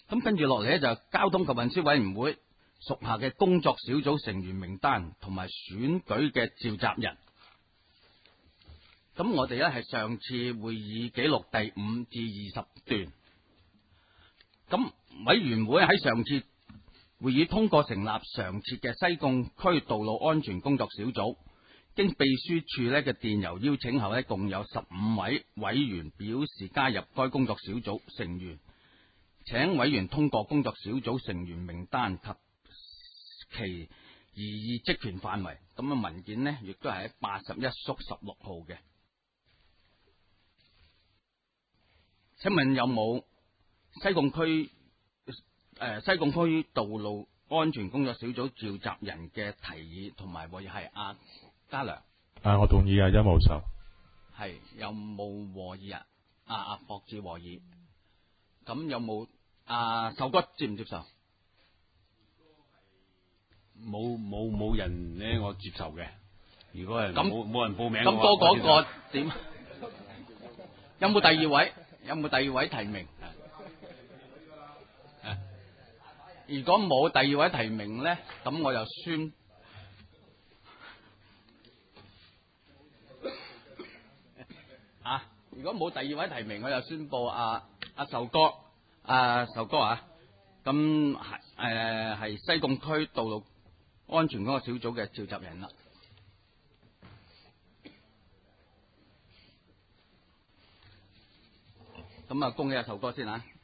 咁跟住落嚟咧，就交通及運輸委員會屬下嘅工作小組成員名單同埋選舉嘅召集人。咁我哋咧係上次會議記錄第5至20段。咁委員會喺上次會議通過成立常設嘅西貢區道路安全工作小組，經秘書處咧嘅電郵邀請後咧，共有15位委員表示加入該工作小組成員，請委員通過工作小組成員名單及其擬議職權範圍。咁啊文件呢，亦都係喺81/16號嘅。請問有冇西貢區道路安全工作小組召集人嘅提議同埋會係阿嘉良？ 我同意啊，殷無愁。 係有冇和議啊？阿博志和議。咁有冇壽骨接唔接受？ 冇人咧，我接受嘅。如果係冇人報名嘅話， 咁多嗰個點？有冇第二位？有冇第二位提名？如果冇第二位提名咧，咁我就宣如果冇第二位提名，我就宣布阿壽哥啊，咁係西貢區道路安全嗰個小組嘅召集人啦。咁啊，恭喜阿壽哥先啊！